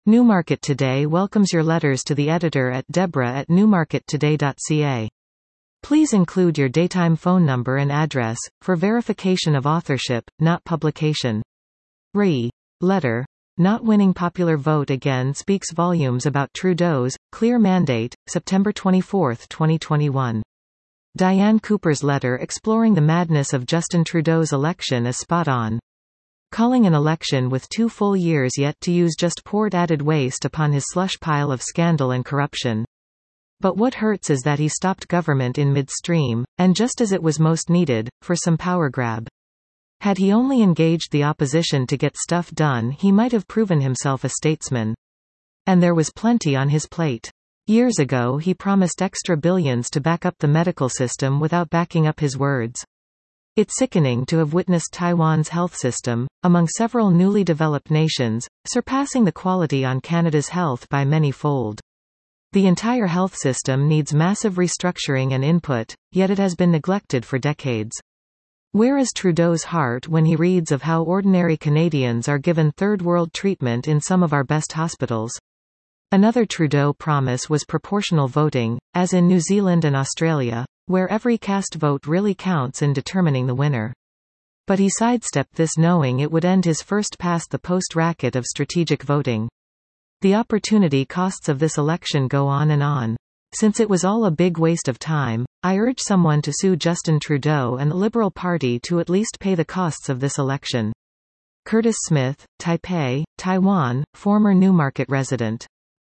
Newmarket Today welcomes your letters to the editor at deborah@newmarkettoday.ca. Please include your daytime phone number and address, for verification of authorship, not publication. Letter. Not winning popular vote again speaks volumes about Trudeau's clear mandate, September 24, 2021. Diane Cooper's letter exploring the madness of Justin Trudeau's election is spot on. Calling an election with 2 full years yet to use just poured added waste upon his slush pile of scandal and corruption. But what hurts is that he stopped government in midstream, and just as it was most needed, for some power grab. Had he only engaged the opposition to get stuff done, he might have proven himself a statesman. And there was plenty on his plate. Years ago he promised extra billions to back up the medical system without backing up his words. It's sickening to have witnessed Taiwan's health system, among several newly developed nations, surpassing the quality on Canada's health by many-fold. The entire health system needs massive restructuring and input, yet it has been neglected for decades. Where is Trudeau's heart when he reads of how ordinary Canadians are given third-world treatment in some of our best hospitals? Another Trudeau promise was proportional voting, as in New Zealand and Australia, where every cast vote really counts in determining the winner. But he sidestepped this knowing it would end his first past-the-post racket of strategic voting. The opportunity costs of this election go on and on. Since it was all a big waste of time, I urge someone to sue Justin Trudeau and the Liberal Party to at least pay the costs of this election. Curtis Smith, Taipei, Taiwan, former Newmarket resident.